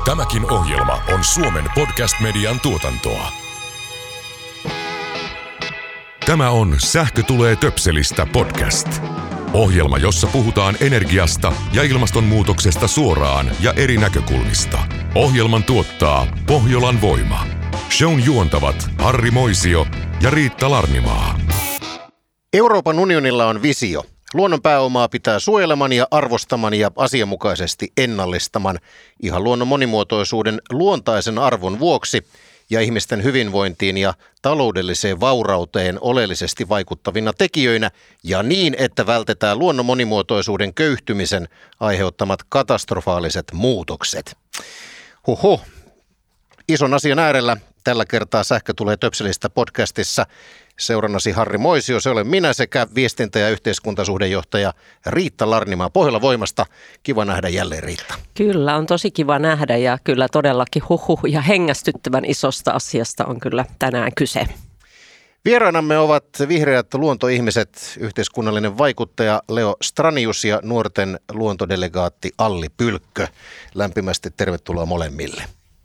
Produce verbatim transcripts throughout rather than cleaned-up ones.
Tämäkin ohjelma on Suomen podcast-median tuotantoa. Tämä on Sähkö tulee töpselistä podcast. Ohjelma, jossa puhutaan energiasta ja ilmastonmuutoksesta suoraan ja eri näkökulmista. Ohjelman tuottaa Pohjolan Voima. Shown juontavat Harri Moisio ja Riitta Larnimaa. Euroopan unionilla on visio. Luonnon pääomaa pitää suojeleman ja arvostaman ja asianmukaisesti ennallistaman ihan luonnon monimuotoisuuden luontaisen arvon vuoksi ja ihmisten hyvinvointiin ja taloudelliseen vaurauteen oleellisesti vaikuttavina tekijöinä ja niin, että vältetään luonnon monimuotoisuuden köyhtymisen aiheuttamat katastrofaaliset muutokset. Huhhuh. Ison asian äärellä tällä kertaa Sähkö tulee töpselistä podcastissa. Seurannasi Harri Moisio, se olen minä sekä viestintä- ja yhteiskuntasuhdejohtaja Riitta Larnimaa Pohjolan Voimasta. Kiva nähdä jälleen, Riitta. Kyllä, on tosi kiva nähdä ja kyllä todellakin huhuh ja hengästyttävän isosta asiasta on kyllä tänään kyse. Vieraanamme ovat vihreät luontoihmiset, yhteiskunnallinen vaikuttaja Leo Stranius ja nuorten luontodelegaatti Alli Pylkkö. Lämpimästi tervetuloa molemmille.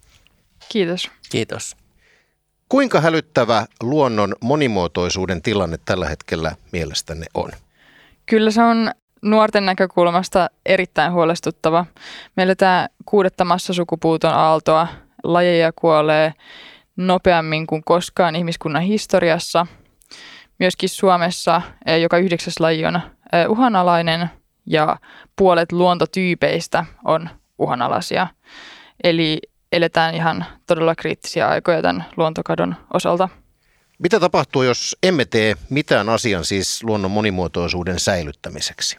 Kiitos. Kiitos. Kuinka hälyttävä luonnon monimuotoisuuden tilanne tällä hetkellä mielestänne on? Kyllä se on nuorten näkökulmasta erittäin huolestuttava. Meillä tämä kuudetta massasukupuuton aaltoa, lajeja kuolee nopeammin kuin koskaan ihmiskunnan historiassa. Myöskin Suomessa joka yhdeksäs laji on uhanalainen ja puolet luontotyypeistä on uhanalaisia. Eli eletään ihan todella kriittisiä aikoja tämän luontokadon osalta. Mitä tapahtuu, jos emme tee mitään asian siis luonnon monimuotoisuuden säilyttämiseksi?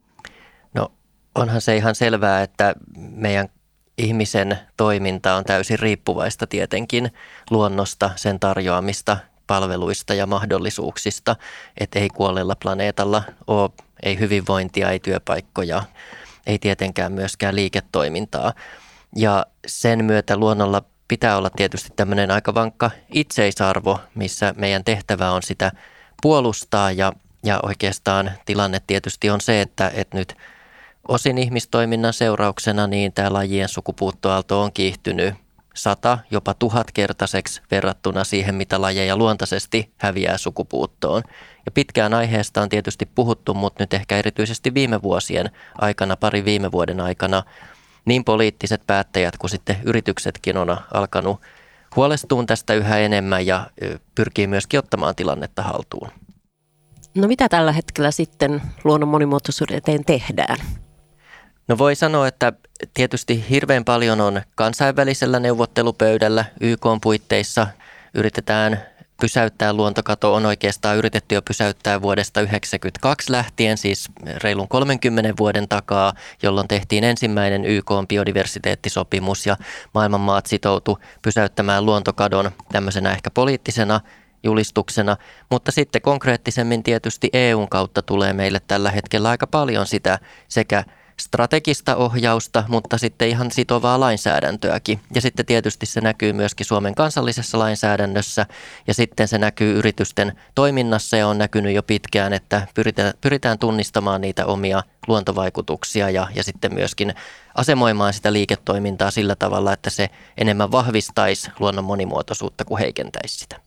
No onhan se ihan selvää, että meidän ihmisen toiminta on täysin riippuvaista tietenkin luonnosta, sen tarjoamista palveluista ja mahdollisuuksista. Että ei kuolleella planeetalla ole ei hyvinvointia, ei työpaikkoja, ei tietenkään myöskään liiketoimintaa. Ja sen myötä luonnolla pitää olla tietysti tämmöinen aika vankka itseisarvo, missä meidän tehtävä on sitä puolustaa. Ja, ja oikeastaan tilanne tietysti on se, että, että nyt osin ihmistoiminnan seurauksena niin tämä lajien sukupuuttoaalto on kiihtynyt sata, jopa tuhatkertaiseksi verrattuna siihen, mitä lajeja luontaisesti häviää sukupuuttoon. Ja pitkään aiheesta on tietysti puhuttu, mutta nyt ehkä erityisesti viime vuosien aikana, pari viime vuoden aikana, niin poliittiset päättäjät kuin sitten yrityksetkin on alkanut huolestumaan tästä yhä enemmän ja pyrkii myöskin ottamaan tilannetta haltuun. No mitä tällä hetkellä sitten luonnon monimuotoisuuden eteen tehdään? No voi sanoa, että tietysti hirveän paljon on kansainvälisellä neuvottelupöydällä Y K:n puitteissa. Yritetään pysäyttää luontokato, on oikeastaan yritetty jo pysäyttää vuodesta yhdeksänkymmentäkaksi lähtien, siis reilun kolmenkymmenen vuoden takaa, jolloin tehtiin ensimmäinen Y K:n biodiversiteettisopimus ja maailman maat sitoutu pysäyttämään luontokadon tämmöisenä ehkä poliittisena julistuksena, mutta sitten konkreettisemmin tietysti E U:n kautta tulee meille tällä hetkellä aika paljon sitä sekä strategista ohjausta, mutta sitten ihan sitovaa lainsäädäntöäkin. Ja sitten tietysti se näkyy myöskin Suomen kansallisessa lainsäädännössä ja sitten se näkyy yritysten toiminnassa ja on näkynyt jo pitkään, että pyritään, pyritään tunnistamaan niitä omia luontovaikutuksia ja, ja sitten myöskin asemoimaan sitä liiketoimintaa sillä tavalla, että se enemmän vahvistaisi luonnon monimuotoisuutta kuin heikentäisi sitä.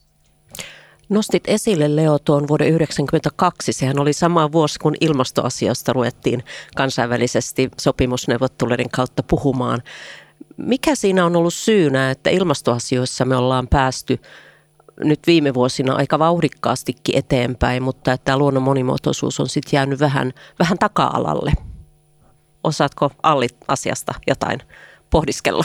Nostit esille, Leo, tuon vuoden yhdeksänkymmentäkaksi. Sehän oli sama vuosi, kun ilmastoasioista ruvettiin kansainvälisesti sopimusneuvotteluiden kautta puhumaan. Mikä siinä on ollut syynä, että ilmastoasioissa me ollaan päästy nyt viime vuosina aika vauhdikkaastikin eteenpäin, mutta että luonnon monimuotoisuus on sitten jäänyt vähän, vähän taka-alalle? Osaatko Alli asiasta jotain pohdiskella?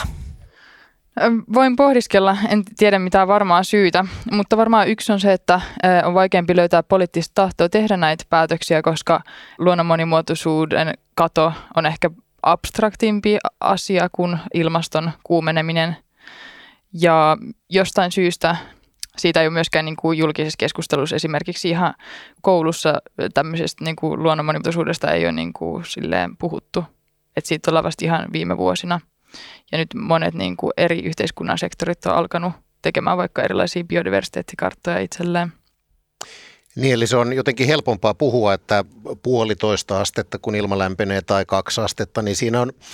Voin pohdiskella, en tiedä mitään varmaa syytä, mutta varmaan yksi on se, että on vaikeampi löytää poliittista tahtoa tehdä näitä päätöksiä, koska luonnon monimuotoisuuden kato on ehkä abstraktimpi asia kuin ilmaston kuumeneminen. Ja jostain syystä siitä ei ole myöskään niin kuin julkisessa keskustelussa esimerkiksi ihan koulussa tämmöisestä niin kuin luonnon monimuotoisuudesta ei ole niin kuin silleen puhuttu, että siitä ollaan vasta ihan viime vuosina. Ja nyt monet niin kuin eri yhteiskunnan sektorit on alkanut tekemään vaikka erilaisia biodiversiteettikarttoja itselleen. Niin, eli se on jotenkin helpompaa puhua, että puolitoista astetta kun ilma lämpenee tai kaksi astetta, niin siinä on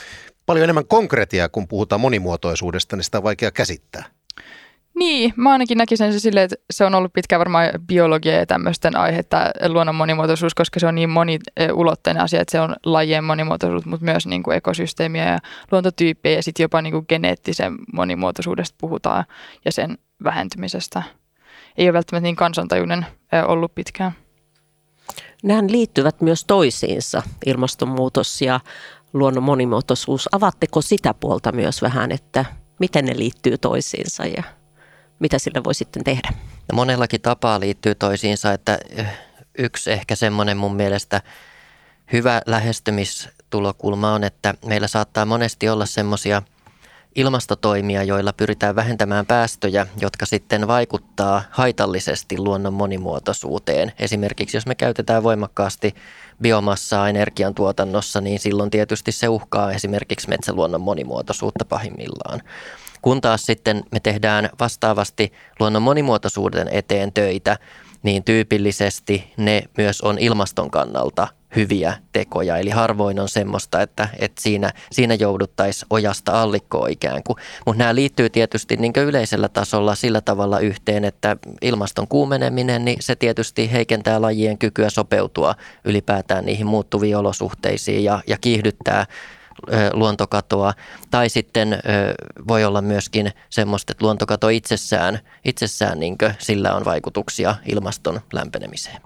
paljon enemmän konkretiaa, kun puhutaan monimuotoisuudesta, niin sitä on vaikea käsittää. Niin, mä ainakin näkisin se silleen, että se on ollut pitkään varmaan biologia ja tämmöisten aihetta luonnon monimuotoisuus, koska se on niin moniulotteinen asia, että se on lajien monimuotoisuus, mutta myös niin kuin ekosysteemiä ja luontotyyppejä ja sitten jopa niin kuin geneettisen monimuotoisuudesta puhutaan ja sen vähentymisestä. Ei ole välttämättä niin kansantajuinen ollut pitkään. Nämähän liittyvät myös toisiinsa, ilmastonmuutos ja luonnon monimuotoisuus. Avaatteko sitä puolta myös vähän, että miten ne liittyy toisiinsa ja mitä sille voi sitten tehdä? No monellakin tapaa liittyy toisiinsa, että yksi ehkä semmoinen mun mielestä hyvä lähestymistulokulma on, että meillä saattaa monesti olla semmoisia ilmastotoimia, joilla pyritään vähentämään päästöjä, jotka sitten vaikuttaa haitallisesti luonnon monimuotoisuuteen. Esimerkiksi jos me käytetään voimakkaasti biomassaa energiantuotannossa, niin silloin tietysti se uhkaa esimerkiksi metsäluonnon monimuotoisuutta pahimmillaan. Kun taas sitten me tehdään vastaavasti luonnon monimuotoisuuden eteen töitä, niin tyypillisesti ne myös on ilmaston kannalta hyviä tekoja. Eli harvoin on semmoista, että, että siinä, siinä jouduttaisiin ojasta allikkoon ikään kuin. Mutta nämä liittyy tietysti niin kuin yleisellä tasolla sillä tavalla yhteen, että ilmaston kuumeneminen, niin se tietysti heikentää lajien kykyä sopeutua ylipäätään niihin muuttuviin olosuhteisiin ja, ja kiihdyttää luontokatoa, tai sitten ö, voi olla myöskin semmoista, että luontokato itsessään, itsessään niin kuin sillä on vaikutuksia ilmaston lämpenemiseen.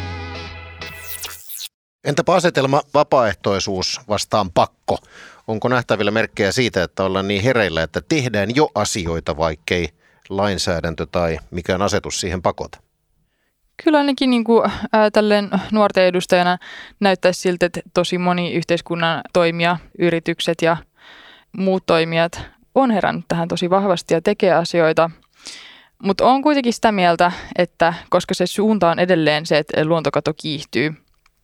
Entäpä asetelma vapaaehtoisuus vastaan pakko? Onko nähtävillä merkkejä siitä, että ollaan niin hereillä, että tehdään jo asioita, vaikkei lainsäädäntö tai mikään asetus siihen pakota? Kyllä ainakin niin kuin, ää, tälleen nuorten edustajana näyttäisi siltä, että tosi moni yhteiskunnan toimija, yritykset ja muut toimijat on herännyt tähän tosi vahvasti ja tekee asioita. Mutta olen kuitenkin sitä mieltä, että koska se suunta on edelleen se, että luontokato kiihtyy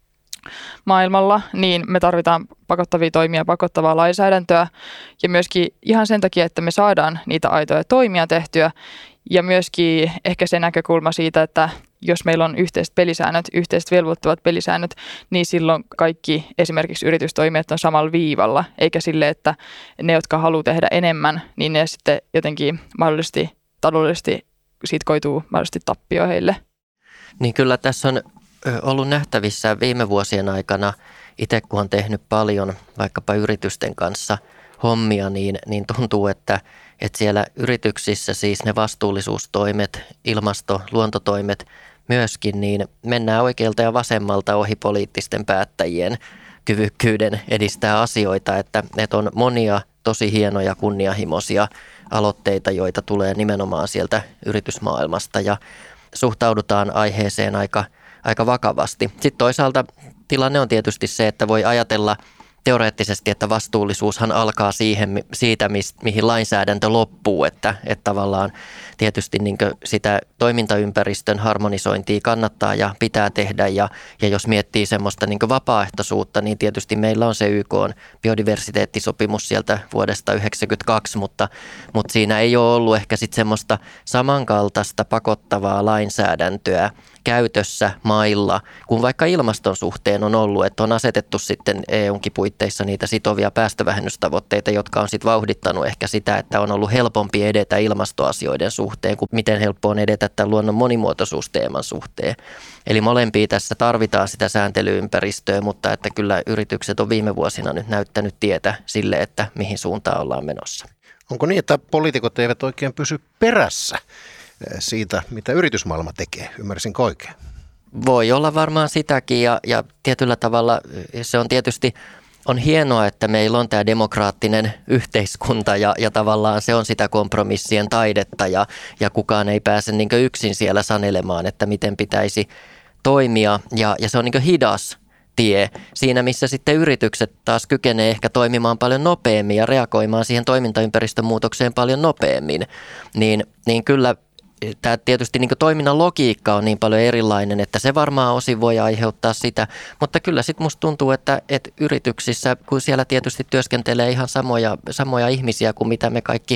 maailmalla, niin me tarvitaan pakottavia toimia, pakottavaa lainsäädäntöä ja myöskin ihan sen takia, että me saadaan niitä aitoja toimia tehtyä ja myöskin ehkä se näkökulma siitä, että jos meillä on yhteiset pelisäännöt, yhteiset velvoittavat pelisäännöt, niin silloin kaikki esimerkiksi yritystoimijat on samalla viivalla, eikä sille, että ne, jotka haluaa tehdä enemmän, niin ne sitten jotenkin mahdollisesti taloudellisesti siitä koituu mahdollisesti tappio heille. Niin kyllä tässä on ollut nähtävissä viime vuosien aikana, itse kun on tehnyt paljon vaikkapa yritysten kanssa hommia, niin, niin tuntuu, että, että siellä yrityksissä siis ne vastuullisuustoimet, ilmasto- luontotoimet myöskin, niin mennään oikealta ja vasemmalta ohi poliittisten päättäjien kyvykkyyden edistää asioita, että, että on monia tosi hienoja kunnianhimoisia aloitteita, joita tulee nimenomaan sieltä yritysmaailmasta ja suhtaudutaan aiheeseen aika aika vakavasti. Sitten toisaalta tilanne on tietysti se, että voi ajatella teoreettisesti, että vastuullisuushan alkaa siihen, siitä, mihin lainsäädäntö loppuu, että, että tavallaan tietysti niin kuin sitä toimintaympäristön harmonisointia kannattaa ja pitää tehdä ja, ja jos miettii semmoista niin kuin vapaaehtoisuutta, niin tietysti meillä on se Y K:n biodiversiteettisopimus sieltä vuodesta yhdeksänkymmentäkaksi, mutta, mutta siinä ei ole ollut ehkä sitten semmoista samankaltaista pakottavaa lainsäädäntöä käytössä mailla, kun vaikka ilmaston suhteen on ollut, että on asetettu sitten E U:nkin puitteissa niitä sitovia päästövähennystavoitteita, jotka on sitten vauhdittanut ehkä sitä, että on ollut helpompi edetä ilmastoasioiden suhteen kuin miten helppo on edetä tämän luonnon monimuotoisuusteeman suhteen. Eli molempia tässä tarvitaan sitä sääntelyympäristöä, mutta että kyllä yritykset on viime vuosina nyt näyttänyt tietä sille, että mihin suuntaan ollaan menossa. Onko niin, että poliitikot eivät oikein pysy perässä siitä, mitä yritysmaailma tekee? Ymmärsinkö oikein? Voi olla varmaan sitäkin ja, ja tietyllä tavalla se on tietysti on hienoa, että meillä on tämä demokraattinen yhteiskunta ja, ja tavallaan se on sitä kompromissien taidetta ja, ja kukaan ei pääse niin kuin yksin siellä sanelemaan, että miten pitäisi toimia ja, ja se on niin kuin hidas tie siinä, missä sitten yritykset taas kykenee ehkä toimimaan paljon nopeammin ja reagoimaan siihen toimintaympäristön muutokseen paljon nopeammin, niin, niin kyllä tämä tietysti niin kuin toiminnan logiikka on niin paljon erilainen, että se varmaan osin voi aiheuttaa sitä, mutta kyllä sitten musta tuntuu, että, että yrityksissä, kun siellä tietysti työskentelee ihan samoja, samoja ihmisiä kuin mitä me kaikki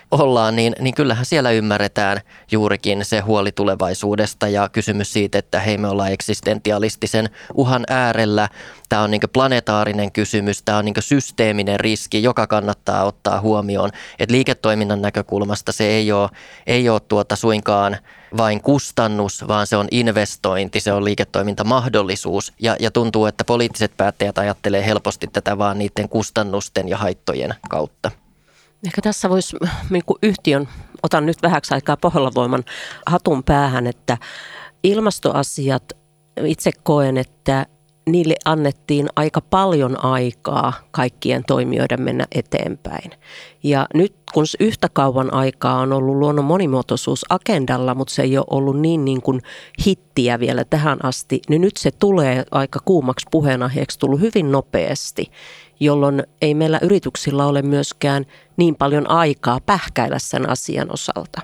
ollaan, niin, niin kyllähän siellä ymmärretään juurikin se huoli tulevaisuudesta ja kysymys siitä, että hei, me ollaan eksistentialistisen uhan äärellä. Tämä on niin kuin planetaarinen kysymys, tämä on niin kuin systeeminen riski, joka kannattaa ottaa huomioon. Et liiketoiminnan näkökulmasta se ei ole, ei ole tuota suinkaan vain kustannus, vaan se on investointi, se on liiketoimintamahdollisuus. Ja, ja tuntuu, että poliittiset päättäjät ajattelee helposti tätä vaan niiden kustannusten ja haittojen kautta. Ehkä tässä voisi niin kuin yhtiön, otan nyt vähäksi aikaa Pohjola-Voiman hatun päähän, että ilmastoasiat itse koen, että niille annettiin aika paljon aikaa kaikkien toimijoiden mennä eteenpäin. Ja nyt kun yhtä kauan aikaa on ollut luonnon monimuotoisuus agendalla, mutta se ei ole ollut niin, niin kuin hittiä vielä tähän asti, niin nyt se tulee aika kuumaksi puheenaiheeksi tullut hyvin nopeasti, jolloin ei meillä yrityksillä ole myöskään niin paljon aikaa pähkäillä sen asian osalta.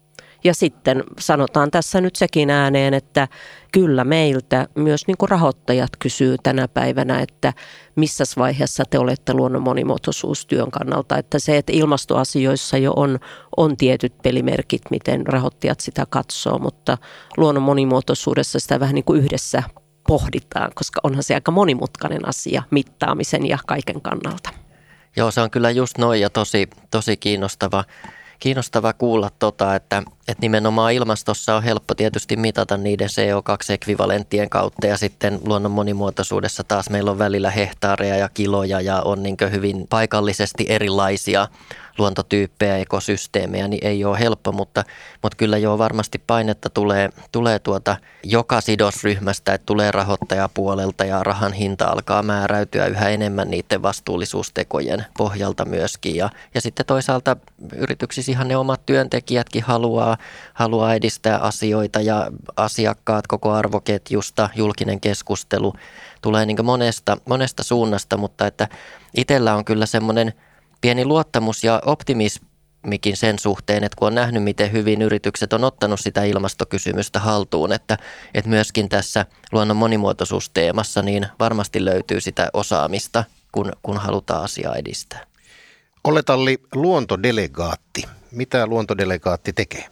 Ja sitten sanotaan tässä nyt sekin ääneen, että kyllä meiltä myös niin kuin rahoittajat kysyy tänä päivänä, että missä vaiheessa te olette luonnon monimuotoisuustyön kannalta. Että se, että ilmastoasioissa jo on, on tietyt pelimerkit, miten rahoittajat sitä katsoo, mutta luonnon monimuotoisuudessa sitä vähän niin kuin yhdessä pohditaan, koska onhan se aika monimutkainen asia mittaamisen ja kaiken kannalta. Joo, se on kyllä just noin ja tosi, tosi kiinnostava. Kiinnostava kuulla, tota, että, että nimenomaan ilmastossa on helppo tietysti mitata niiden C O kaksi -ekvivalenttien kautta ja sitten luonnon monimuotoisuudessa taas meillä on välillä hehtaareja ja kiloja ja on niin kuin hyvin paikallisesti erilaisia luontotyyppejä, ekosysteemejä, niin ei ole helppo, mutta, mutta kyllä jo varmasti painetta tulee, tulee tuota joka sidosryhmästä, että tulee rahoittajapuolelta ja rahan hinta alkaa määräytyä yhä enemmän niiden vastuullisuustekojen pohjalta myöskin. Ja, ja sitten toisaalta yrityksissä ihan ne omat työntekijätkin haluaa, haluaa edistää asioita ja asiakkaat koko arvoketjusta, julkinen keskustelu tulee niin kuin monesta, monesta suunnasta, mutta että itsellä on kyllä semmoinen pieni luottamus ja optimismikin sen suhteen, että kun on nähnyt, miten hyvin yritykset on ottanut sitä ilmastokysymystä haltuun, että, että myöskin tässä luonnon monimuotoisuusteemassa niin varmasti löytyy sitä osaamista, kun, kun halutaan asiaa edistää. Olle-Talli, luontodelegaatti. Mitä luontodelegaatti tekee?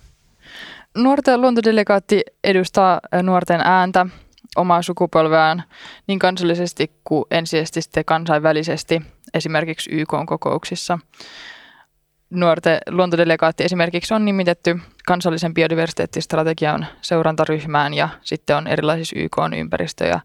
Nuorten luontodelegaatti edustaa nuorten ääntä, omaa sukupolveaan niin kansallisesti kuin ensisijaisesti sitten kansainvälisesti, esimerkiksi Y K-kokouksissa. Nuorten luontodelegaatti esimerkiksi on nimitetty kansallisen biodiversiteettistrategian seurantaryhmään ja sitten on erilaisissa Y K:n ympäristö- ja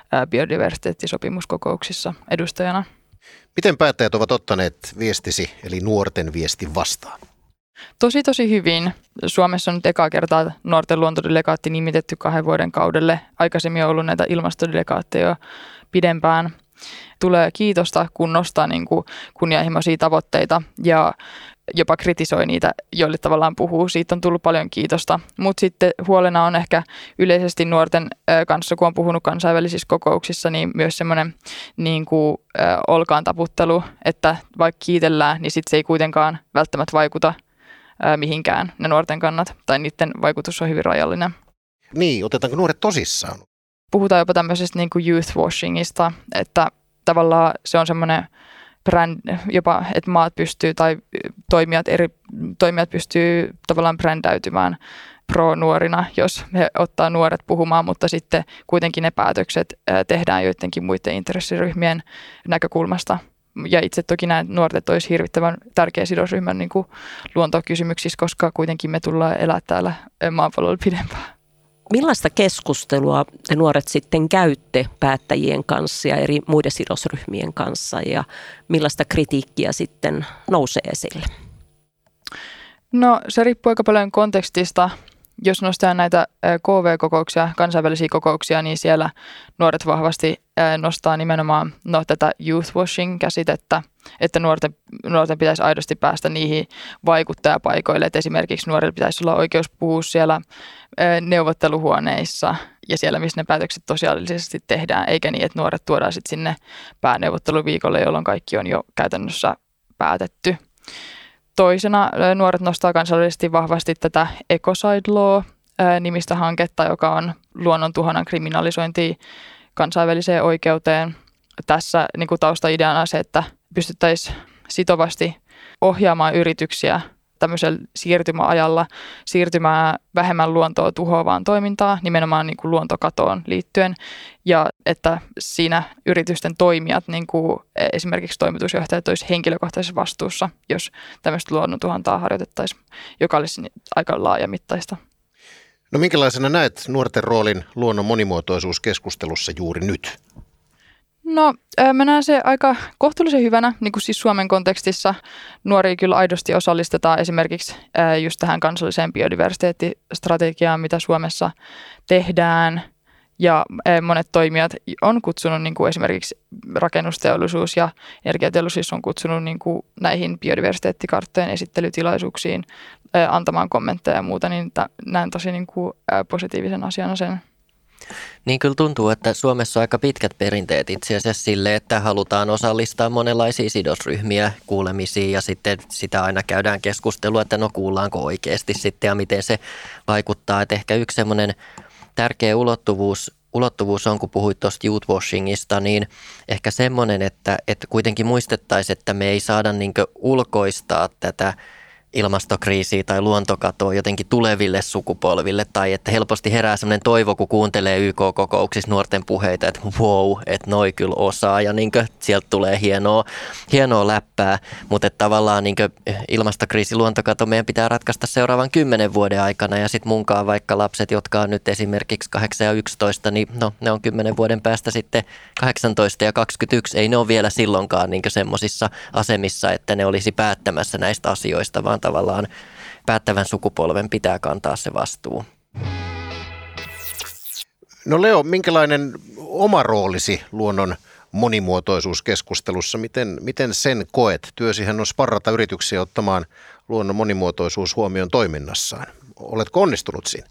biodiversiteettisopimuskokouksissa edustajana. Miten päättäjät ovat ottaneet viestisi, eli nuorten viestin vastaan? Tosi tosi hyvin. Suomessa on nyt ekaa kertaa nuorten luontodelegaatti nimitetty kahden vuoden kaudelle. Aikaisemmin on ollut näitä ilmastodelegaatteja pidempään. Tulee kiitosta, kun nostaa niin kuin kunnianhimoisia tavoitteita ja jopa kritisoi niitä, joille tavallaan puhuu. Siitä on tullut paljon kiitosta. Mutta sitten huolena on ehkä yleisesti nuorten kanssa, kun on puhunut kansainvälisissä kokouksissa, niin myös semmoinen niin kuin olkaan taputtelu, että vaikka kiitellään, niin sitten se ei kuitenkaan välttämättä vaikuta mihinkään ne nuorten kannat, tai niiden vaikutus on hyvin rajallinen. Niin, otetaanko nuoret tosissaan? Puhutaan jopa tämmöisestä niin kuin youth washingista, että tavallaan se on semmoinen bränd, jopa, että maat pystyy tai toimijat, eri toimijat pystyy tavallaan brändäytymään pro-nuorina, jos he ottaa nuoret puhumaan, mutta sitten kuitenkin ne päätökset tehdään joidenkin muiden intressiryhmien näkökulmasta. Ja itse toki näen, että nuoret olisi hirvittävän tärkeä sidosryhmän niin kuin luontokysymyksissä, koska kuitenkin me tullaan elää täällä maapallolla pidempään. Millaista keskustelua te nuoret sitten käytte päättäjien kanssa ja eri muiden sidosryhmien kanssa ja millaista kritiikkiä sitten nousee esille? No se riippuu aika paljon kontekstista. Jos nostetaan näitä K V-kokouksia, kansainvälisiä kokouksia, niin siellä nuoret vahvasti nostaa nimenomaan no, tätä youth washing-käsitettä, että nuorten, nuorten pitäisi aidosti päästä niihin vaikuttajapaikoille. Että esimerkiksi nuorille pitäisi olla oikeus puhua siellä neuvotteluhuoneissa ja siellä, missä ne päätökset tosiaalisesti tehdään, eikä niin, että nuoret tuodaan sitten sinne pääneuvotteluviikolle, jolloin kaikki on jo käytännössä päätetty. Toisena nuoret nostaa kansallisesti vahvasti tätä Ecocide Law-nimistä hanketta, joka on luonnon tuhonnan kriminalisointia kansainväliseen oikeuteen. Tässä niin kuin taustaideana on se, että pystyttäisiin sitovasti ohjaamaan yrityksiä tämmöisellä siirtymäajalla siirtymään vähemmän luontoa tuhoavaan toimintaan, nimenomaan niin kuin luontokatoon liittyen, ja että siinä yritysten toimijat, niin kuin esimerkiksi toimitusjohtajat, olisi henkilökohtaisessa vastuussa, jos tämmöistä luonnontuhontaa harjoitettaisiin, joka olisi aika laajamittaista. No minkälaisena näet nuorten roolin luonnon monimuotoisuuskeskustelussa juuri nyt? No mä näen se aika kohtuullisen hyvänä, niin kuin siis Suomen kontekstissa. Nuoria kyllä aidosti osallistetaan esimerkiksi just tähän kansalliseen biodiversiteettistrategiaan, mitä Suomessa tehdään. Ja monet toimijat on kutsunut, niin kuin esimerkiksi rakennusteollisuus ja energiateollisuus on kutsunut niin kuin näihin biodiversiteettikarttojen esittelytilaisuuksiin antamaan kommentteja ja muuta, niin näen tosi niin kuin positiivisen asiana sen. Niin kyllä tuntuu, että Suomessa on aika pitkät perinteet itse asiassa sille, että halutaan osallistaa monenlaisia sidosryhmiä kuulemisiin ja sitten sitä aina käydään keskustelua, että no kuullaanko oikeasti sitten ja miten se vaikuttaa. Että ehkä yksi semmoinen tärkeä ulottuvuus, ulottuvuus on, kun puhuit tuosta youthwashingista, niin ehkä semmoinen, että, että kuitenkin muistettaisiin, että me ei saada niin kuin ulkoistaa tätä ilmastokriisiä tai luontokatoa jotenkin tuleville sukupolville, tai että helposti herää sellainen toivo, kun kuuntelee Y K-kokouksissa nuorten puheita, että wow, että noi kyllä osaa ja niin kuin sieltä tulee hienoa, hienoa läppää, mutta että tavallaan niin kuin ilmastokriisi, luontokato meidän pitää ratkaista seuraavan kymmenen vuoden aikana ja sitten munkaan vaikka lapset, jotka on nyt esimerkiksi kahdeksan ja yksitoista, niin no ne on kymmenen vuoden päästä sitten kahdeksantoista ja kaksikymmentäyksi, ei ne ole vielä silloinkaan niin kuin semmoisissa asemissa, että ne olisi päättämässä näistä asioista, vaan tavallaan päättävän sukupolven pitää kantaa se vastuu. No Leo, minkälainen oma roolisi luonnon monimuotoisuuskeskustelussa? Miten, miten sen koet? Työsihän on sparrata yrityksiä ottamaan luonnon monimuotoisuus huomioon toiminnassaan. Oletko onnistunut siinä?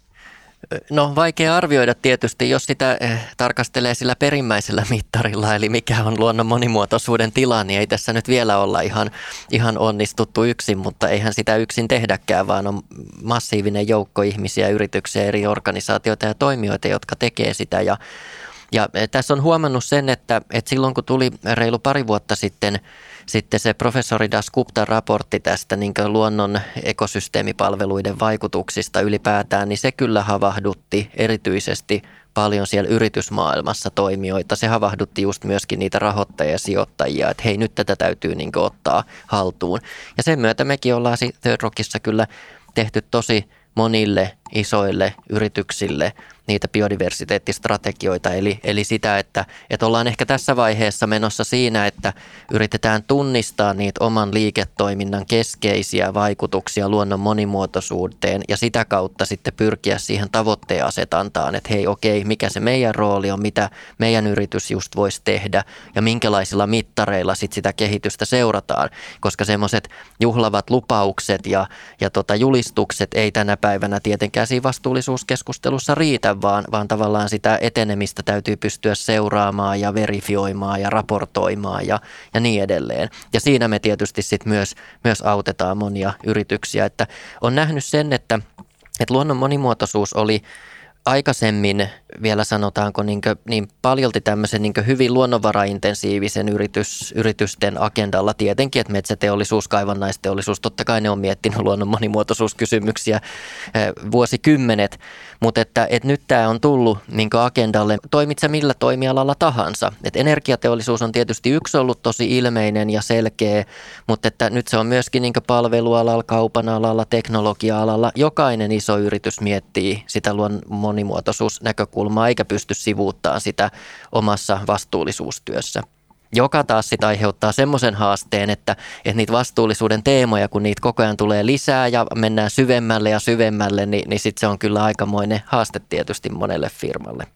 No vaikea arvioida tietysti, jos sitä eh, tarkastelee sillä perimmäisellä mittarilla, eli mikä on luonnon monimuotoisuuden tila, niin ei tässä nyt vielä olla ihan, ihan onnistuttu yksin, mutta eihän sitä yksin tehdäkään, vaan on massiivinen joukko ihmisiä, yrityksiä, eri organisaatioita ja toimijoita, jotka tekee sitä. Ja, ja tässä on huomannut sen, että, että silloin kun tuli reilu pari vuotta sitten Sitten se professori Das Guptan raportti tästä niin kuin luonnon ekosysteemipalveluiden vaikutuksista ylipäätään, niin se kyllä havahdutti erityisesti paljon siellä yritysmaailmassa toimijoita. Se havahdutti just myöskin niitä rahoittajia ja sijoittajia, että hei, nyt tätä täytyy niin kuin ottaa haltuun. Ja sen myötä mekin ollaan Third Rockissa kyllä tehty tosi monille isoille yrityksille niitä biodiversiteettistrategioita, eli, eli sitä, että, että ollaan ehkä tässä vaiheessa menossa siinä, että yritetään tunnistaa niitä oman liiketoiminnan keskeisiä vaikutuksia luonnon monimuotoisuuteen ja sitä kautta sitten pyrkiä siihen tavoitteen asetantaan, että hei okei, mikä se meidän rooli on, mitä meidän yritys just voisi tehdä ja minkälaisilla mittareilla sit sitä kehitystä seurataan, koska semmoiset juhlavat lupaukset ja, ja tota julistukset ei tänä päivänä tietenkään siinä vastuullisuuskeskustelussa riitä, vaan, vaan tavallaan sitä etenemistä täytyy pystyä seuraamaan ja verifioimaan ja raportoimaan ja, ja niin edelleen. Ja siinä me tietysti sit myös, myös autetaan monia yrityksiä, että on nähnyt sen, että, että luonnon monimuotoisuus oli aikaisemmin vielä sanotaanko niin, kuin, niin paljolti tämmöisen niin hyvin luonnonvaraintensiivisen yritys, yritysten agendalla tietenkin, että metsäteollisuus, kaivannaisteollisuus, totta kai ne on miettinyt luonnon monimuotoisuuskysymyksiä eh, vuosikymmenet, mutta että, että nyt tämä on tullut niin agendalle, toimit sä millä toimialalla tahansa. Et energiateollisuus on tietysti yksi ollut tosi ilmeinen ja selkeä, mutta että nyt se on myöskin niin palvelualalla, kaupan alalla, teknologia-alalla. Jokainen iso yritys miettii sitä luonnon monimuotoisuusnäkökulmaa eikä pysty sivuuttamaan sitä omassa vastuullisuustyössä. Joka taas sit aiheuttaa semmoisen haasteen, että, että niitä vastuullisuuden teemoja, kun niitä koko ajan tulee lisää ja mennään syvemmälle ja syvemmälle, niin, niin sitten se on kyllä aikamoinen haaste tietysti monelle firmalle.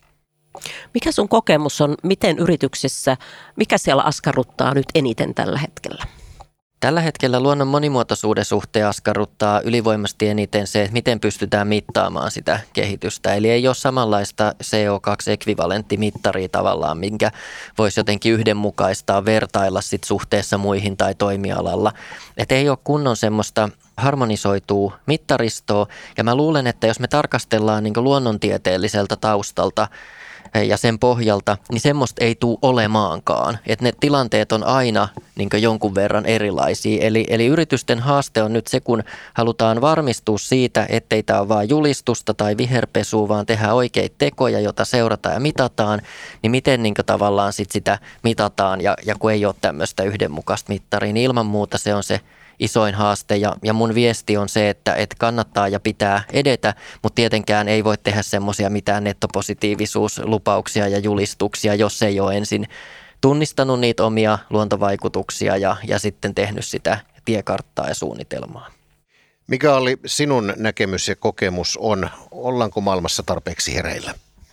Mikä sun kokemus on, miten yrityksissä, mikä siellä askarruttaa nyt eniten tällä hetkellä? Tällä hetkellä luonnon monimuotoisuuden suhteen askarruttaa ylivoimasti eniten se, että miten pystytään mittaamaan sitä kehitystä. Eli ei ole samanlaista C O kaksi -ekvivalenttimittaria tavallaan, minkä voisi jotenkin yhdenmukaistaa, vertailla sit suhteessa muihin tai toimialalla. Et ei ole kunnon semmoista harmonisoituu mittaristoa. Ja mä luulen, että jos me tarkastellaan niin kuin luonnontieteelliseltä taustalta ja sen pohjalta, niin semmoista ei tule olemaankaan. Että ne tilanteet on aina niin kuin jonkun verran erilaisia. Eli, eli yritysten haaste on nyt se, kun halutaan varmistua siitä, ettei tämä ole vain julistusta tai viherpesua, vaan tehdään oikeita tekoja, joita seurataan ja mitataan, niin miten niin kuin tavallaan sit sitä mitataan ja, ja kun ei ole tämmöistä yhdenmukaista mittaria, niin ilman muuta se on se isoin haaste ja, ja mun viesti on se, että, että kannattaa ja pitää edetä, mutta tietenkään ei voi tehdä semmoisia mitään nettopositiivisuuslupauksia ja julistuksia, jos ei ole ensin tunnistanut niitä omia luontovaikutuksia ja, ja sitten tehnyt sitä tiekarttaa ja suunnitelmaa. Mikä oli sinun näkemys ja kokemus on, ollaanko maailmassa tarpeeksi hereillä?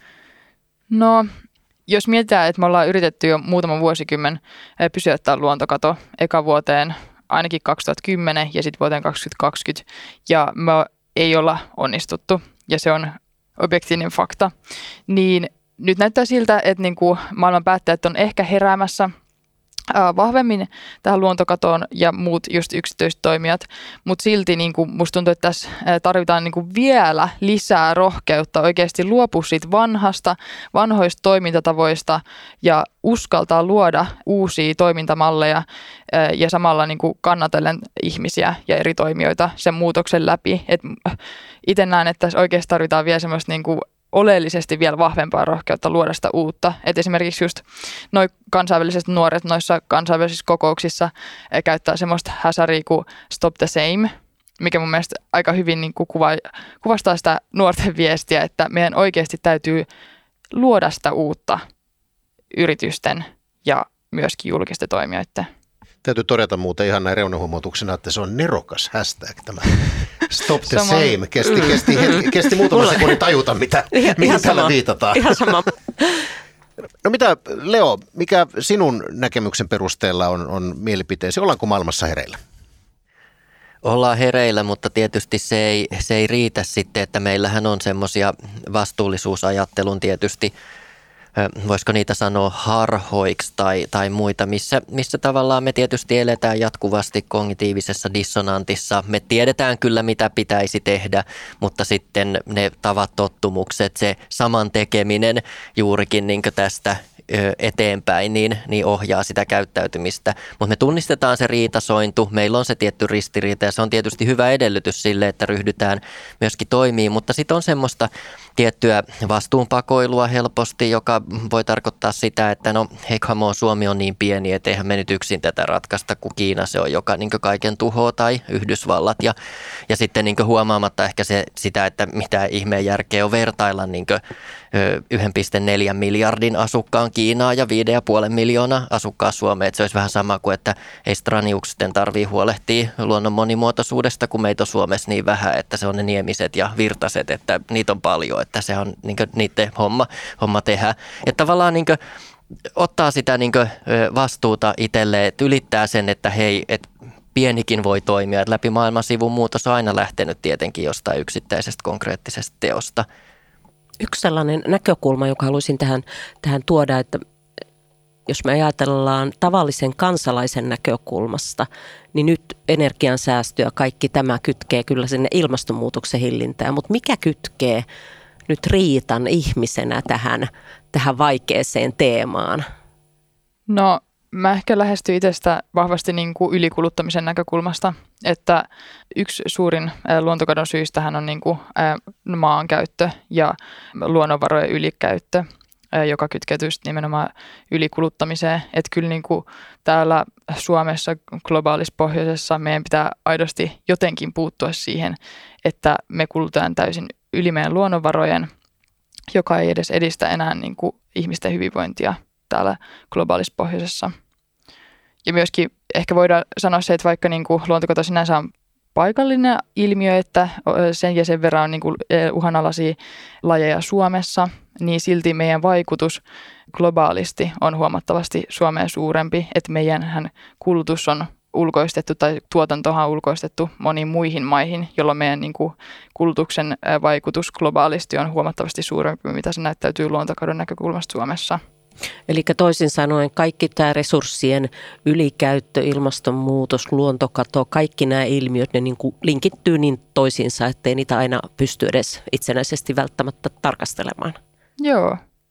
No, jos mietitään, että me ollaan yritetty jo muutama vuosikymmen pysäyttää luontokato eka vuoteen ainakin kaksituhattakymmenen ja sitten vuoteen kaksituhattakaksikymmentä ja me ei olla onnistuttu ja se on objektiivinen fakta, niin nyt näyttää siltä, että niinku maailman päättäjät on ehkä heräämässä ää, vahvemmin tähän luontokatoon ja muut just yksityiset toimijat, mutta silti niinku musta tuntuu, että tässä tarvitaan niinku vielä lisää rohkeutta oikeasti luopua siitä vanhasta, vanhoista toimintatavoista ja uskaltaa luoda uusia toimintamalleja ää, ja samalla niinku kannatellen ihmisiä ja eri toimijoita sen muutoksen läpi. Itse näen, että tässä oikeasti tarvitaan vielä semmoista niinku oleellisesti vielä vahvempaa rohkeutta luoda sitä uutta. Et esimerkiksi just noi kansainväliset nuoret noissa kansainvälisissä kokouksissa käyttää semmoista häsäriä kuin Stop the Same, mikä mun mielestä aika hyvin niin kuin kuva, kuvastaa sitä nuorten viestiä, että meidän oikeasti täytyy luoda sitä uutta yritysten ja myöskin julkisten toimijoiden. Täytyy todeta muuten ihan näin reunahuomautuksena, että se on nerokas hashtag tämä Stop the sama. Same. Kesti, kesti, hetki, kesti muutama sekunnin tajuta, mitä, ihan, mihin ihan tällä sama. Viitataan. Ihan sama. No mitä, Leo, mikä sinun näkemyksen perusteella on, on mielipiteesi? Ollaanko maailmassa hereillä? Ollaan hereillä, mutta tietysti se ei, se ei riitä sitten, että meillähän on semmoisia vastuullisuusajattelun tietysti, voisiko niitä sanoa harhoiksi tai, tai muita, missä, missä tavallaan me tietysti eletään jatkuvasti kognitiivisessa dissonantissa. Me tiedetään kyllä, mitä pitäisi tehdä, mutta sitten ne tavat, tottumukset, se saman tekeminen juurikin niin kuin tästä eteenpäin, niin, niin ohjaa sitä käyttäytymistä. Mutta me tunnistetaan se riitasointu, meillä on se tietty ristiriita ja se on tietysti hyvä edellytys sille, että ryhdytään myöskin toimimaan, mutta sitten on semmoista tiettyä vastuunpakoilua helposti, joka voi tarkoittaa sitä, että no hei come on, Suomi on niin pieni, että eihän me nyt yksin tätä ratkaista, kun Kiina se on, joka niin kaiken tuhoaa tai Yhdysvallat ja, ja sitten niin huomaamatta ehkä se, sitä, että mitä ihmeen järkeä on vertailla niin yksi pilkku neljä miljardin asukkaan Kiinaa ja viisi pilkku viisi miljoonaa asukkaa Suomeen. Että se olisi vähän sama kuin, että ei straniuksen tarvitse huolehtia luonnon monimuotoisuudesta, kun meitä on Suomessa niin vähän, että se on ne niemiset ja virtaset, että niitä on paljon, että se on niin niiden homma, homma tehdä. Että tavallaan niin ottaa sitä niin vastuuta itselleen, että ylittää sen, että hei, että pienikin voi toimia. Että läpi maailman sivun muutos on aina lähtenyt tietenkin jostain yksittäisestä konkreettisesta teosta. Yksi sellainen näkökulma, joka haluaisin tähän, tähän tuoda, että jos me ajatellaan tavallisen kansalaisen näkökulmasta, niin nyt energiansäästöä kaikki tämä kytkee kyllä sinne ilmastonmuutoksen hillintään, mutta mikä kytkee nyt riitan ihmisenä tähän, tähän vaikeaseen teemaan? No mä ehkä lähestyn itsestä vahvasti niin kuin ylikuluttamisen näkökulmasta, että yksi suurin luontokadon syystähän on niin kuin maankäyttö ja luonnonvarojen ylikäyttö, joka kytkeytyy nimenomaan ylikuluttamiseen. Että kyllä niin kuin täällä Suomessa, globaalissa pohjoisessa meidän pitää aidosti jotenkin puuttua siihen, että me kulutetaan täysin yli meidän luonnonvarojen, joka ei edes edistä enää niin kuin ihmisten hyvinvointia täällä globaalissa pohjoisessa. Ja myöskin ehkä voidaan sanoa se, että vaikka niin kuin luontokato sinänsä on paikallinen ilmiö, että sen ja sen verran on niin kuin uhanalaisia lajeja Suomessa, niin silti meidän vaikutus globaalisti on huomattavasti Suomeen suurempi, että meidän kulutus on ulkoistettu tai tuotantohan on ulkoistettu moniin muihin maihin, jolloin meidän niin kuin kulutuksen vaikutus globaalisti on huomattavasti suurempi, mitä se näyttäytyy luontokadon näkökulmasta Suomessa. Eli toisin sanoen kaikki tämä resurssien ylikäyttö, ilmastonmuutos, luontokato, kaikki nämä ilmiöt, ne niin kuin linkittyy niin toisiinsa, ettei niitä aina pysty edes itsenäisesti välttämättä tarkastelemaan. Joo.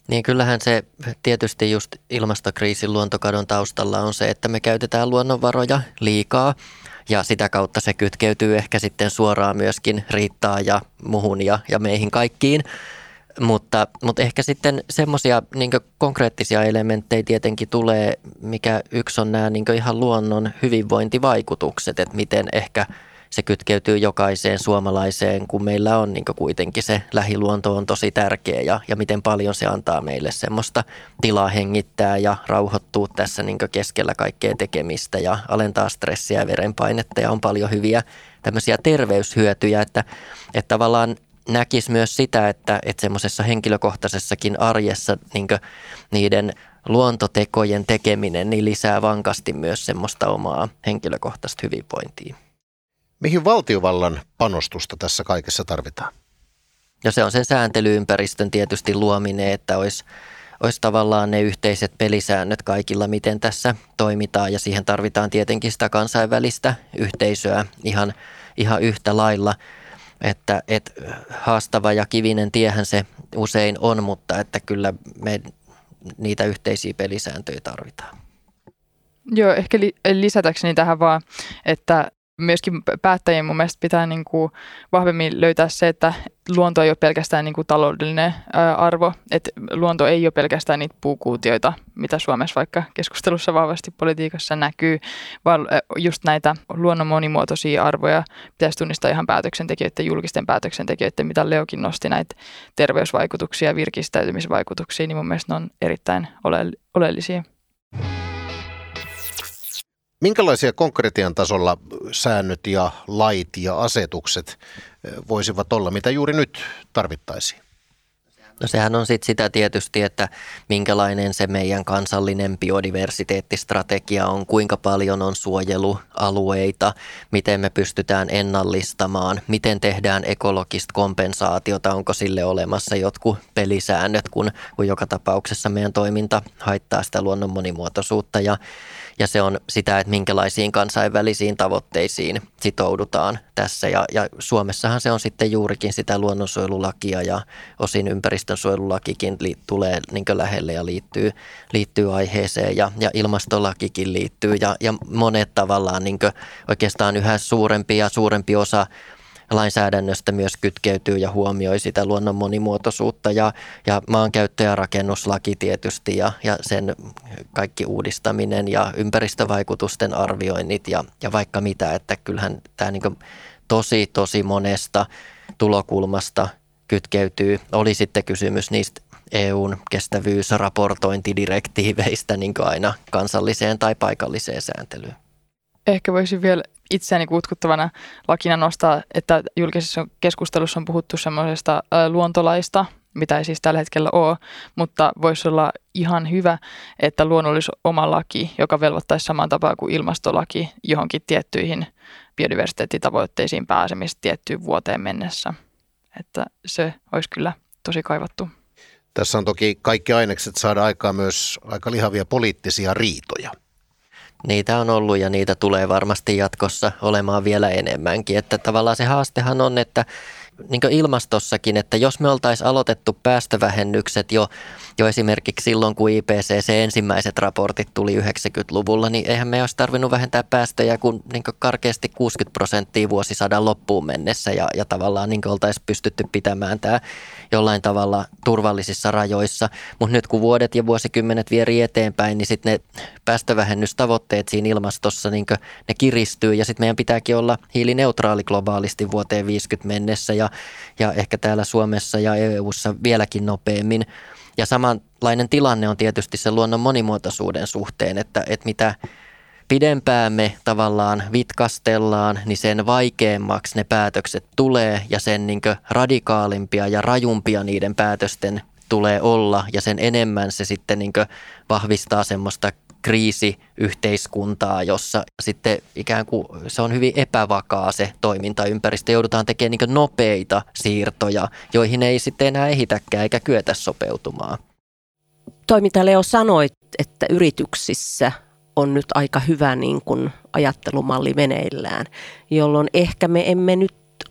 Niin kyllähän se tietysti just ilmastokriisin luontokadon taustalla on se, että me käytetään luonnonvaroja liikaa ja sitä kautta se kytkeytyy ehkä sitten suoraan myöskin Riittaan ja muhun ja, ja meihin kaikkiin. Mutta, mutta ehkä sitten semmoisia niin konkreettisia elementtejä tietenkin tulee, mikä yksi on nämä niin ihan luonnon hyvinvointivaikutukset, että miten ehkä se kytkeytyy jokaiseen suomalaiseen, kun meillä on niin kuitenkin se lähiluonto on tosi tärkeä ja, ja miten paljon se antaa meille semmoista tilaa hengittää ja rauhoittua tässä niin keskellä kaikkea tekemistä ja alentaa stressiä ja verenpainetta ja on paljon hyviä tämmöisiä terveyshyötyjä, että, että tavallaan näkisi myös sitä, että, että semmoisessa henkilökohtaisessakin arjessa niin niiden luontotekojen tekeminen niin lisää vankasti myös semmoista omaa henkilökohtaista hyvinvointia. Mihin valtiovallan panostusta tässä kaikessa tarvitaan? Ja se on sen sääntelyympäristön tietysti luominen, että olisi, olisi tavallaan ne yhteiset pelisäännöt kaikilla, miten tässä toimitaan. Ja siihen tarvitaan tietenkin sitä kansainvälistä yhteisöä ihan, ihan yhtä lailla. Että, että haastava ja kivinen tiehän se usein on, mutta että kyllä me niitä yhteisiä pelisääntöjä tarvitaan. Joo, ehkä lisätäkseni tähän vaan, että myöskin päättäjien mun mielestä pitää niin kuin vahvemmin löytää se, että luonto ei ole pelkästään niin kuin taloudellinen arvo, että luonto ei ole pelkästään niitä puukuutioita, mitä Suomessa vaikka keskustelussa vahvasti politiikassa näkyy, vaan just näitä luonnon monimuotoisia arvoja pitäisi tunnistaa ihan päätöksentekijöiden, julkisten päätöksentekijöiden, mitä Leokin nosti näitä terveysvaikutuksia ja virkistäytymisvaikutuksia, niin mun mielestä ne on erittäin oleellisia. Minkälaisia konkretian tasolla säännöt ja lait ja asetukset voisivat olla, mitä juuri nyt tarvittaisiin? No sehän on sitten sitä tietysti, että minkälainen se meidän kansallinen biodiversiteettistrategia on, kuinka paljon on suojelualueita, miten me pystytään ennallistamaan, miten tehdään ekologista kompensaatiota, onko sille olemassa jotkut pelisäännöt, kun, kun joka tapauksessa meidän toiminta haittaa sitä luonnon monimuotoisuutta ja Ja se on sitä, että minkälaisiin kansainvälisiin tavoitteisiin sitoudutaan tässä. Ja, ja Suomessahan se on sitten juurikin sitä luonnonsuojelulakia ja osin ympäristönsuojelulakikin li, tulee niin lähelle ja liittyy, liittyy aiheeseen. Ja, ja ilmastolakikin liittyy ja, ja monet tavallaan niin oikeastaan yhä suurempi ja suurempi osa lainsäädännöstä myös kytkeytyy ja huomioi sitä luonnon monimuotoisuutta ja, ja maankäyttö- ja rakennuslaki tietysti ja, ja sen kaikki uudistaminen ja ympäristövaikutusten arvioinnit ja, ja vaikka mitä, että kyllähän tämä niin kuin tosi tosi monesta tulokulmasta kytkeytyy. Oli sitten kysymys niistä E U:n kestävyysraportointidirektiiveistä niin kuin aina kansalliseen tai paikalliseen sääntelyyn. Ehkä voisin vielä itseäni kutkuttavana lakina nostaa, että julkisessa keskustelussa on puhuttu semmoisesta luontolaista, mitä ei siis tällä hetkellä ole, mutta voisi olla ihan hyvä, että luonnolla olisi oma laki, joka velvoittaisi samaan tapaan kuin ilmastolaki johonkin tiettyihin biodiversiteettitavoitteisiin pääsemistä tiettyyn vuoteen mennessä. Että se olisi kyllä tosi kaivattu. Tässä on toki kaikki ainekset saada aikaan myös aika lihavia poliittisia riitoja. Niitä on ollut ja niitä tulee varmasti jatkossa olemaan vielä enemmänkin. Että tavallaan se haastehan on, että niin kuin ilmastossakin, että jos me oltaisiin aloitettu päästövähennykset jo, jo esimerkiksi silloin, kun I P C C ensimmäiset raportit tuli yhdeksänkymmentäluvulla, niin eihän me olisi tarvinnut vähentää päästöjä kuin, niin kuin karkeasti kuusikymmentä prosenttia vuosisadan loppuun mennessä ja, ja tavallaan niin kuin oltaisiin pystytty pitämään tämä jollain tavalla turvallisissa rajoissa. Mutta nyt kun vuodet ja vuosikymmenet vieri eteenpäin, niin sitten ne päästövähennystavoitteet siinä ilmastossa, niin kuin ne kiristyy ja sitten meidän pitääkin olla hiilineutraali globaalisti vuoteen viisikymmentä mennessä ja Ja, ja ehkä täällä Suomessa ja E U:ssa vieläkin nopeammin. Ja samanlainen tilanne on tietysti se luonnon monimuotoisuuden suhteen, että, että mitä pidempään me tavallaan vitkastellaan, niin sen vaikeammaksi ne päätökset tulee ja sen niin kuin radikaalimpia ja rajumpia niiden päätösten tulee olla ja sen enemmän se sitten niin kuin vahvistaa semmoista kriisiyhteiskuntaa, jossa sitten ikään kuin se on hyvin epävakaa se toimintaympäristö. Joudutaan tekemään niin kuin nopeita siirtoja, joihin ei sitten enää ehitäkään eikä kyetä sopeutumaan. Toi mitä Leo sanoit, että yrityksissä on nyt aika hyvä niin kuin ajattelumalli meneillään, jolloin ehkä me emme nyt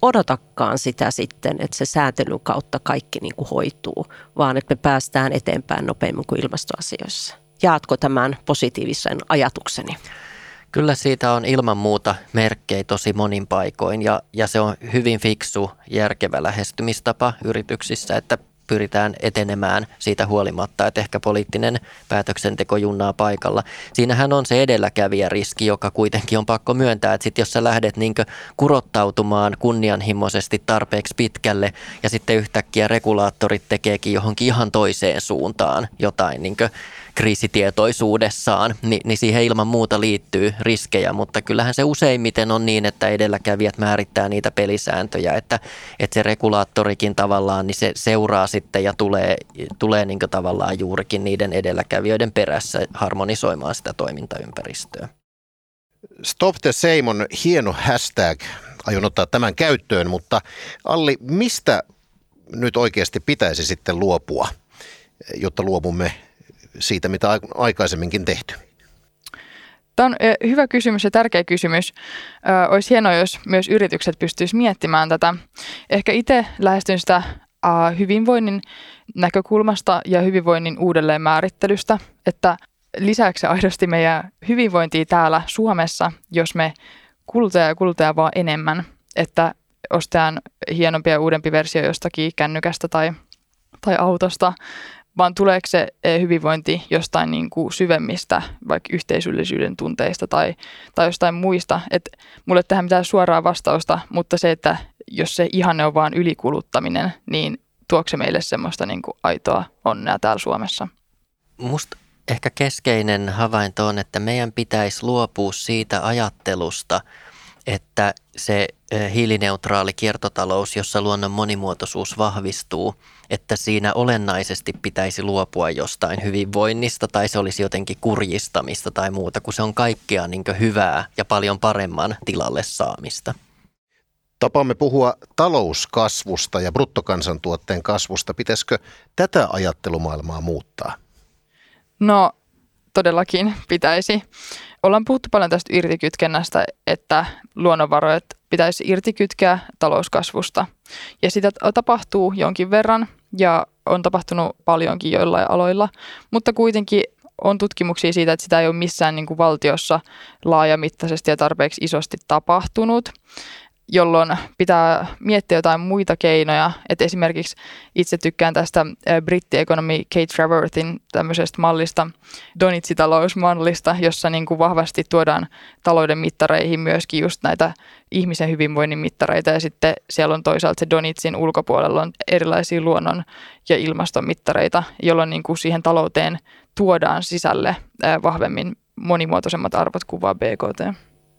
odotakaan sitä sitten, että se sääntelyn kautta kaikki niin kuin hoituu, vaan että me päästään eteenpäin nopeammin kuin ilmastoasioissa. Jaatko tämän positiivisen ajatukseni? Kyllä siitä on ilman muuta merkkejä tosi monin paikoin ja, ja se on hyvin fiksu, järkevä lähestymistapa yrityksissä, että pyritään etenemään siitä huolimatta, että ehkä poliittinen päätöksenteko junnaa paikalla. Siinähän on se edelläkävijäriski, joka kuitenkin on pakko myöntää, että sit jos sä lähdet niinkö kurottautumaan kunnianhimoisesti tarpeeksi pitkälle ja sitten yhtäkkiä regulaattorit tekeekin johonkin ihan toiseen suuntaan jotain niinkö kriisitietoisuudessaan, niin, niin siihen ilman muuta liittyy riskejä, mutta kyllähän se useimmiten on niin, että edelläkävijät määrittää niitä pelisääntöjä, että, että se regulaattorikin tavallaan niin se seuraa sitten ja tulee, tulee niin kuin tavallaan juurikin niiden edelläkävijöiden perässä harmonisoimaan sitä toimintaympäristöä. Stop the same on hieno hashtag. Aion ottaa tämän käyttöön, mutta Alli, mistä nyt oikeasti pitäisi sitten luopua, jotta luovumme siitä, mitä on aikaisemminkin tehty? Tämä on hyvä kysymys ja tärkeä kysymys. Ö, olisi hienoa, jos myös yritykset pystyisivät miettimään tätä. Ehkä itse lähestyn sitä äh, hyvinvoinnin näkökulmasta ja hyvinvoinnin uudelleenmäärittelystä, että lisäksi aidosti meidän hyvinvointia täällä Suomessa, jos me kulutaan ja kulutaan vaan enemmän, että ostetaan hienompi ja uudempi versio jostakin kännykästä tai, tai autosta, vaan tuleeko se hyvinvointi jostain niin kuin syvemmistä, vaikka yhteisöllisyyden tunteista tai, tai jostain muista. Et mulle ei tähän mitään suoraa vastausta, mutta se, että jos se ihanne on vaan ylikuluttaminen, niin tuoko se meille semmoista niin kuin aitoa onnea täällä Suomessa? Musta ehkä keskeinen havainto on, että meidän pitäisi luopua siitä ajattelusta, että se hiilineutraali kiertotalous, jossa luonnon monimuotoisuus vahvistuu, että siinä olennaisesti pitäisi luopua jostain hyvinvoinnista tai se olisi jotenkin kurjistamista tai muuta, kun se on kaikkea niin kuin hyvää ja paljon paremman tilalle saamista. Tapaamme puhua talouskasvusta ja bruttokansantuotteen kasvusta. Pitäisikö tätä ajattelumaailmaa muuttaa? No todellakin pitäisi. Ollaan puhuttu paljon tästä irtikytkennästä, että luonnonvaroja pitäisi irtikytkeä talouskasvusta. Ja sitä tapahtuu jonkin verran ja on tapahtunut paljonkin joillain aloilla, mutta kuitenkin on tutkimuksia siitä, että sitä ei ole missään niin kuin valtiossa laajamittaisesti ja tarpeeksi isosti tapahtunut, jolloin pitää miettiä jotain muita keinoja. Et esimerkiksi itse tykkään tästä brittiekonomi Kate Raworthin tämmöisestä mallista, donitsitalousmallista, jossa niin kuin vahvasti tuodaan talouden mittareihin myöskin just näitä ihmisen hyvinvoinnin mittareita. Ja sitten siellä on toisaalta se donitsin ulkopuolella on erilaisia luonnon ja ilmaston mittareita, jolloin niin kuin siihen talouteen tuodaan sisälle vahvemmin monimuotoisemmat arvot kuin vaan B K T.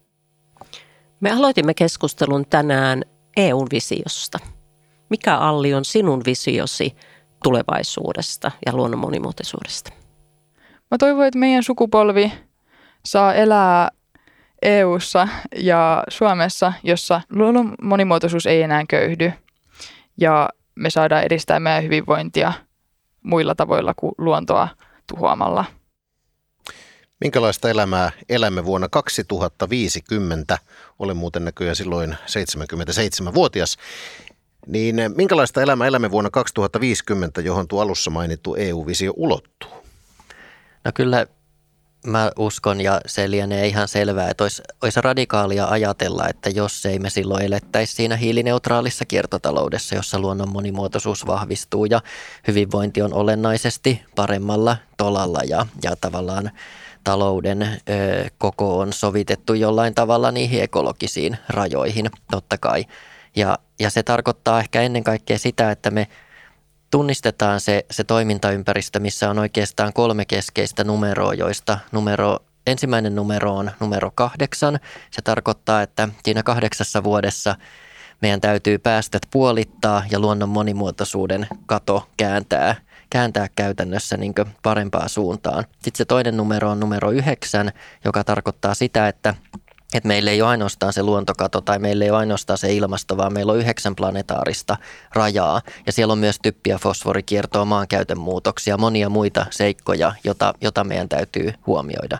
Me aloitimme keskustelun tänään E U:n visiosta. Mikä, Alli, on sinun visiosi tulevaisuudesta ja luonnon monimuotoisuudesta? Mä toivon, että meidän sukupolvi saa elää E U:ssa ja Suomessa, jossa luonnon monimuotoisuus ei enää köyhdy ja me saadaan edistää meidän hyvinvointia muilla tavoilla kuin luontoa tuhoamalla. Minkälaista elämää elämme vuonna kaksituhattaviisikymmentä? Olen muuten näköjään silloin seitsemänkymmentäseitsemänvuotias. Niin minkälaista elämää elämme vuonna kaksituhattaviisikymmentä, johon tuo alussa mainittu E U-visio ulottuu? No kyllä mä uskon ja se lienee ihan selvää, että olisi, olisi radikaalia ajatella, että jos ei me silloin elettäisi siinä hiilineutraalissa kiertotaloudessa, jossa luonnon monimuotoisuus vahvistuu ja hyvinvointi on olennaisesti paremmalla tolalla ja, ja tavallaan talouden ö, koko on sovitettu jollain tavalla niihin ekologisiin rajoihin, totta kai. Ja, ja se tarkoittaa ehkä ennen kaikkea sitä, että me tunnistetaan se, se toimintaympäristö, missä on oikeastaan kolme keskeistä numeroa, joista numero, ensimmäinen numero on numero kahdeksan. Se tarkoittaa, että siinä kahdeksassa vuodessa meidän täytyy päästöt puolittaa ja luonnon monimuotoisuuden kato kääntää, kääntää käytännössä niin kuin parempaan suuntaan. Sitten se toinen numero on numero yhdeksän, joka tarkoittaa sitä, että Että meillä ei ole ainoastaan se luontokato tai meillä ei ole ainoastaan se ilmasto, vaan meillä on yhdeksän planetaarista rajaa. Ja siellä on myös typpi- ja fosforikiertoa, maankäytön muutoksia, monia muita seikkoja, jota, jota meidän täytyy huomioida.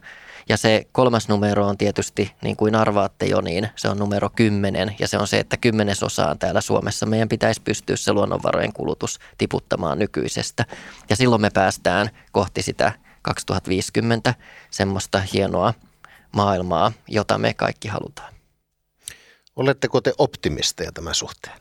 Ja se kolmas numero on tietysti, niin kuin arvaatte jo, niin se on numero kymmenen. Ja se on se, että kymmenesosaan täällä Suomessa meidän pitäisi pystyä se luonnonvarojen kulutus tiputtamaan nykyisestä. Ja silloin me päästään kohti sitä kaksituhattaviisikymmentä semmoista hienoa maailmaa, jota me kaikki halutaan. Oletteko te optimisteja tämän suhteen?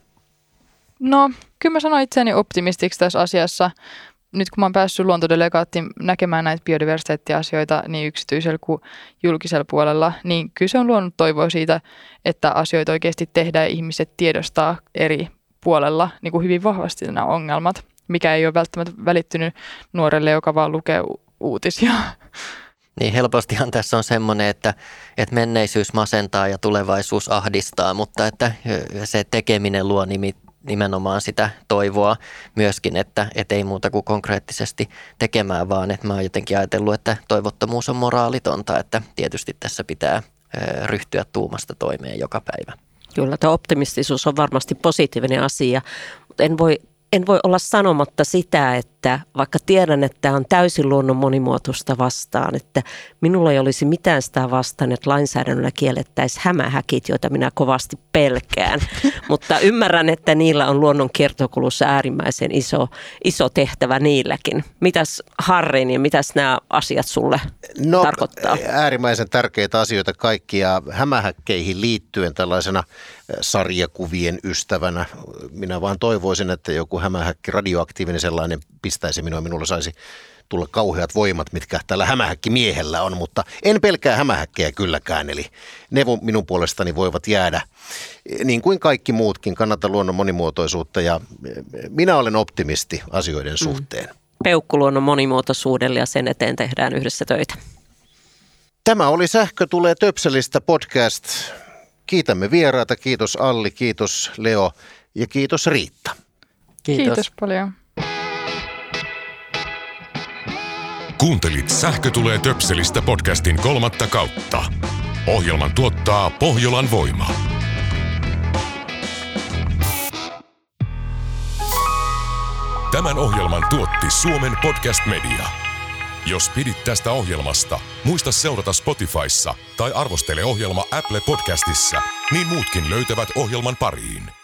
No, kyllä mä sanoin itseäni optimistiksi tässä asiassa. Nyt kun mä oon päässyt luontodelegaattiin näkemään näitä biodiversiteettiasioita niin yksityisellä kuin julkisella puolella, niin kyllä se on luonut toivoa siitä, että asioita oikeasti tehdään ja ihmiset tiedostaa eri puolella niin kuin hyvin vahvasti nämä ongelmat, mikä ei ole välttämättä välittynyt nuorelle, joka vaan lukee u- uutisia. Niin helpostihan tässä on semmoinen, että, että menneisyys masentaa ja tulevaisuus ahdistaa, mutta että se tekeminen luo nimi, nimenomaan sitä toivoa myöskin, että, että ei muuta kuin konkreettisesti tekemään, vaan että mä oon jotenkin ajatellut, että toivottomuus on moraalitonta, että tietysti tässä pitää ryhtyä tuumasta toimeen joka päivä. Kyllä, tämä optimistisuus on varmasti positiivinen asia, mutta en voi En voi olla sanomatta sitä, että vaikka tiedän, että tämä on täysin luonnon monimuotoista vastaan, että minulla ei olisi mitään sitä vastaan, että lainsäädännöllä kiellettäisiin hämähäkit, joita minä kovasti pelkään. Mutta ymmärrän, että niillä on luonnon kiertokulussa äärimmäisen iso, iso tehtävä niilläkin. Mitäs Harrin ja mitäs nämä asiat sulle no, tarkoittaa? Äärimmäisen tärkeitä asioita kaikkia hämähäkkeihin liittyen tällaisena sarjakuvien ystävänä. Minä vaan toivoisin, että joku hämähäkki, radioaktiivinen sellainen, pistäisi minua. Minulla saisi tulla kauheat voimat, mitkä tällä hämähäkkimiehellä on, mutta en pelkää hämähäkkejä kylläkään. Eli ne minun puolestani voivat jäädä, niin kuin kaikki muutkin. Kannatan luonnon monimuotoisuutta ja minä olen optimisti asioiden suhteen. Mm. Peukku luonnon monimuotoisuudelle ja sen eteen tehdään yhdessä töitä. Tämä oli Sähkö tulee töpselistä podcast. Kiitämme vieraita. Kiitos Alli, kiitos Leo ja kiitos Riitta. Kiitos. Kiitos paljon. Kuuntelit Sähkö tulee töpselistä podcastin kolmatta kautta. Ohjelman tuottaa Pohjolan Voima. Tämän ohjelman tuotti Suomen Podcast Media. Jos pidit tästä ohjelmasta, muista seurata Spotifyssa tai arvostele ohjelma Apple Podcastissa, niin muutkin löytävät ohjelman pariin.